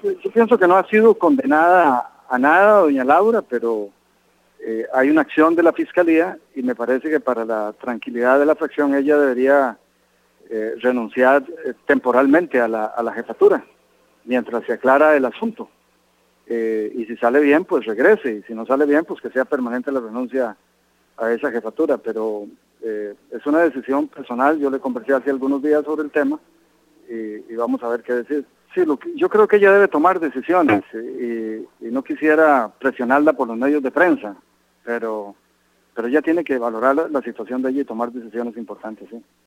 yo pienso que no ha sido condenada a nada doña Laura, pero hay una acción de la Fiscalía y me parece que para la tranquilidad de la fracción ella debería renunciar temporalmente a la jefatura, mientras se aclara el asunto. Y si sale bien, pues regrese, y si no sale bien, pues que sea permanente la renuncia a esa jefatura, pero es una decisión personal. Yo le conversé hace algunos días sobre el tema y vamos a ver qué decir. Sí, yo creo que ella debe tomar decisiones y no quisiera presionarla por los medios de prensa, pero ella tiene que valorar la situación de ella y tomar decisiones importantes, sí.